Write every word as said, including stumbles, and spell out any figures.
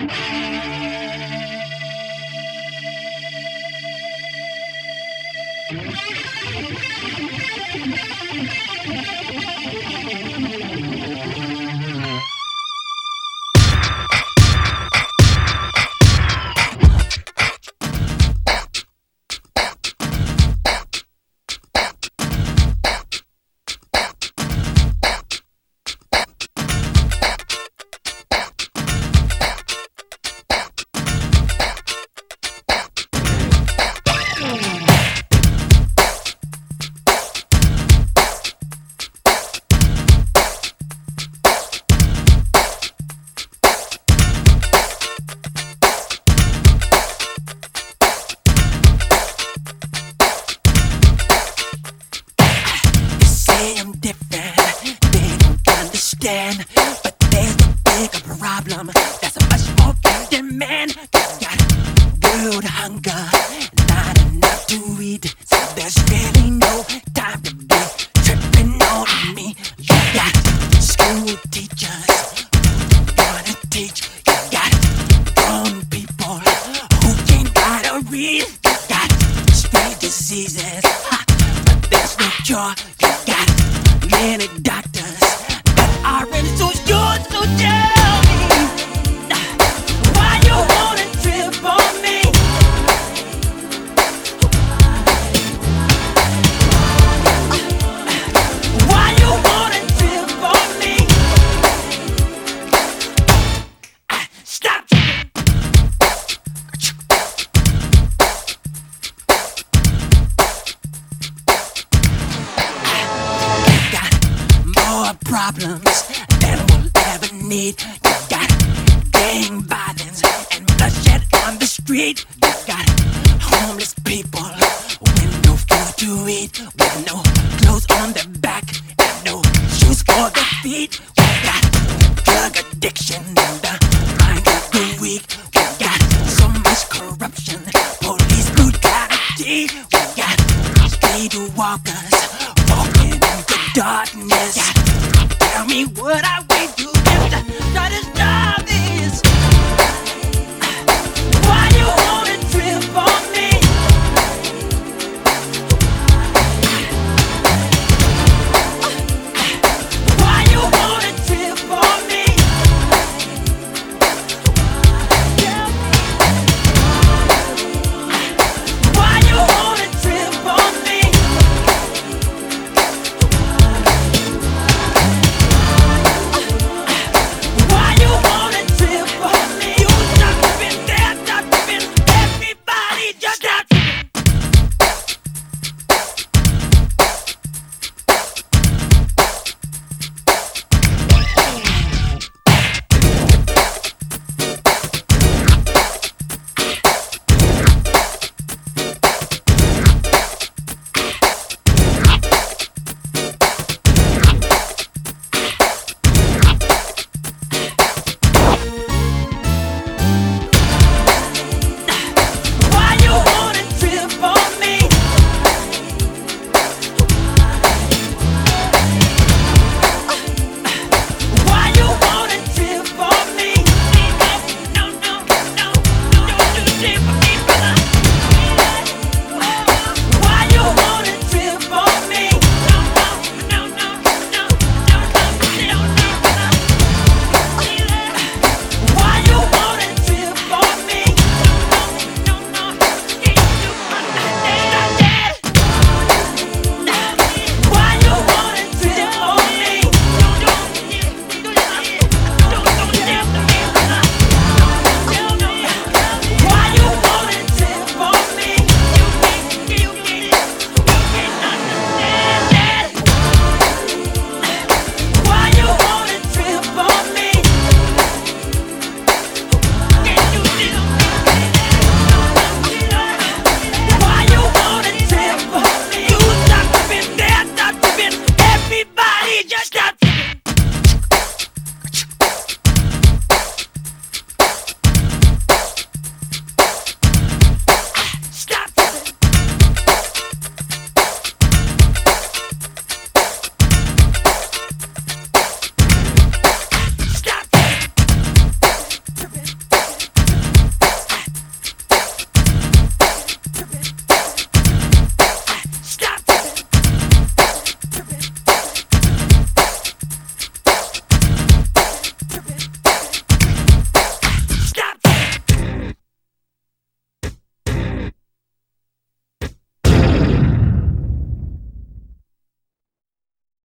But there's a bigger problem. That's a much more in demand. Got world hunger, not enough to eat. So there's really no time to be tripping on me. You got school teachers who wanna teach. You got grown people who can't gotta read. You got strange diseases, ha, but there's no cure. You got many doctors are ready to yours, so tell me why you wanna trip on me. Why you wanna trip on me? Stop. Got more problems than we'll ever need. You got gang violence and bloodshed on the street.